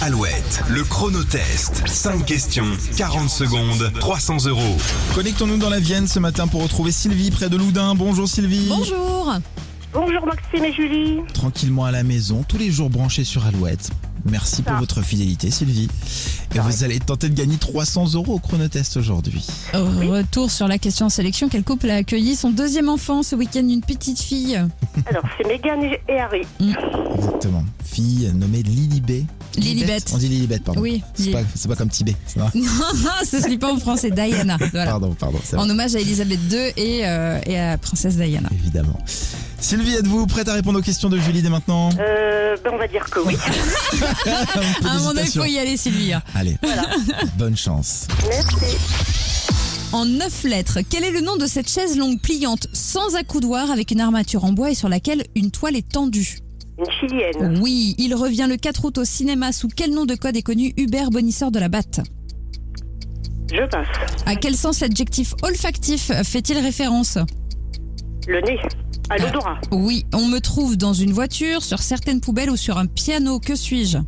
Alouette, le chronotest. 5 questions, 40 secondes, 300 €. Connectons-nous dans la Vienne ce matin pour retrouver Sylvie près de Loudun. Bonjour Sylvie. Bonjour. Bonjour Maxime et Julie. Tranquillement à la maison, tous les jours branchés sur Alouette. Merci pour votre fidélité Sylvie. Et vous allez tenter de gagner 300 € au chronotest aujourd'hui. Retour sur la question en sélection. Quel couple a accueilli son deuxième enfant ce week-end, une petite fille? Alors c'est Meghan et Harry. Exactement. Fille nommée Lilibet. Lilibet. On dit Lilibet, pardon. Oui. C'est pas comme Tibet. Non, ce n'est pas en français, Diana. Voilà. Pardon. C'est En vrai. hommage à Elisabeth II et à la princesse Diana. Évidemment. Sylvie, êtes-vous prête à répondre aux questions de Julie dès maintenant? On va dire que oui. À un moment donné, il faut y aller, Sylvie. Allez, bonne chance. Merci. En 9 lettres, quel est le nom de cette chaise longue pliante sans accoudoir avec une armature en bois et sur laquelle une toile est tendue? Une chilienne. Oui, il revient le 4 août au cinéma. Sous quel nom de code est connu Hubert Bonisseur de la Batte? Je passe. À quel sens l'adjectif olfactif fait-il référence? Le nez. À l'odorat. Oui, on me trouve dans une voiture, sur certaines poubelles ou sur un piano. Que suis-je?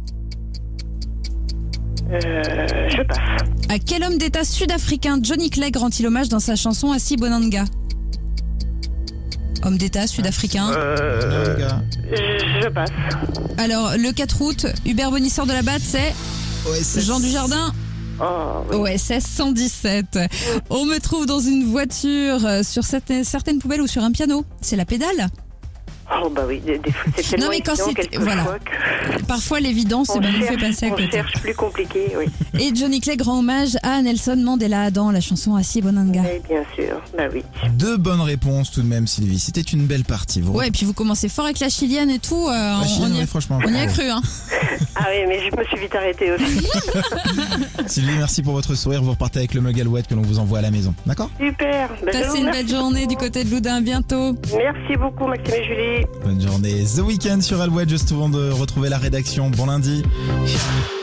Je passe. À quel homme d'État sud-africain Johnny Clegg rend-il hommage dans sa chanson Assi Bonanga? Homme d'État sud-africain. Je passe. Alors, le 4 août, Hubert Bonisseur de la Batte, c'est OSS. Jean Dujardin. Oh, oui. OSS 117. On me trouve dans une voiture, sur certaines poubelles ou sur un piano. C'est la pédale. Oh bah oui, c'est tellement Non, mais quand évident c'est- quelquefois voilà. que Parfois, l'évidence, on nous fait cherche, passer à on côté. cherche plus compliqué, oui. Et Johnny Clegg rend hommage à Nelson Mandela dans la chanson Assi Bonanga. Oui, bien sûr, bah oui. 2 bonnes réponses tout de même Sylvie. C'était une belle partie. Vous Ouais, et puis vous commencez fort avec la chilienne et tout. La Chine, ouais, franchement. on y a cru, hein. Ah oui, mais je me suis vite arrêtée aussi. Sylvie, merci pour votre sourire. Vous repartez avec le mug Alouette que l'on vous envoie à la maison. D'accord? Super. Bah, je Passez vous une remercie. belle journée du côté de Loudun. À bientôt. Merci beaucoup Maxime et Julie. Bonne journée. The Weeknd sur Alouette juste avant de retrouver la rédaction. Bon lundi.